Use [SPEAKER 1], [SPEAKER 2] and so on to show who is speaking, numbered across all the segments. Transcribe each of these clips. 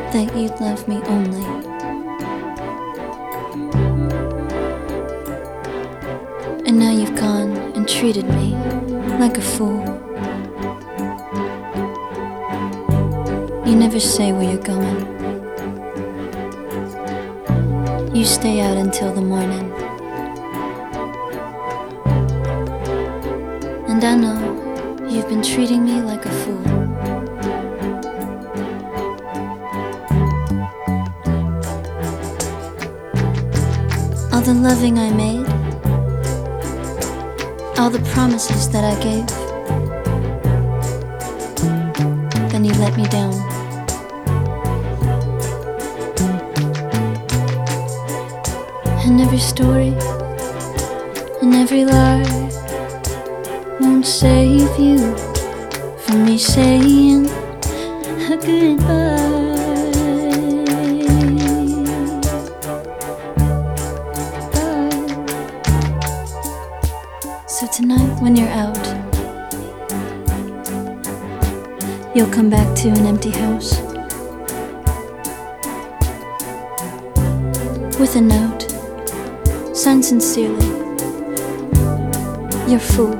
[SPEAKER 1] that you'd love me only. And now you've gone and treated me like a fool. You never say where you're going. You stay out until the morning. And I know you've been treating me like a fool. All the loving I made, all the promises that I gave, then you let me down. And every story and every lie won't save you from me saying a goodbye. So tonight when you're out, you'll come back to an empty house with a note signed sincerely, your fool.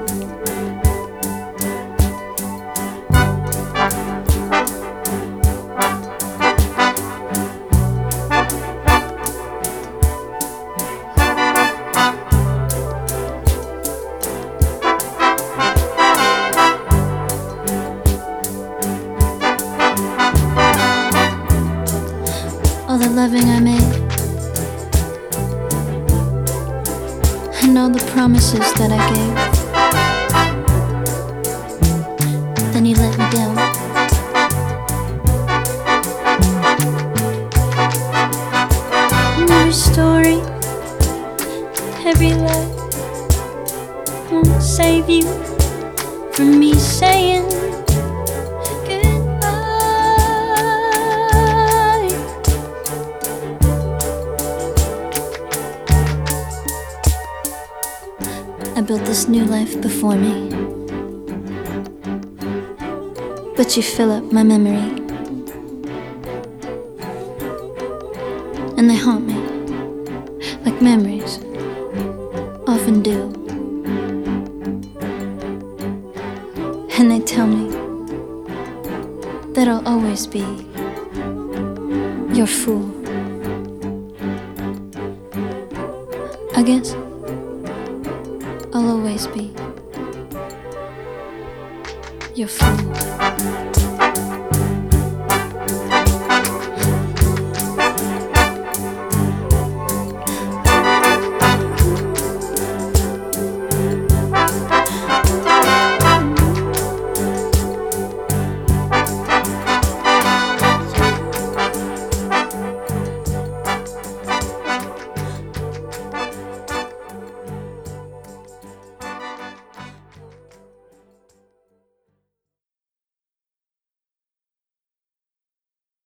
[SPEAKER 1] All the loving I made, and all the promises that I gave, then you let me down. And every story, every lie won't save you from me saying I built this new life before me, but you fill up my memory, and they haunt me like memories often do. And they tell me that I'll always be your fool. I guess I'll always be your fool.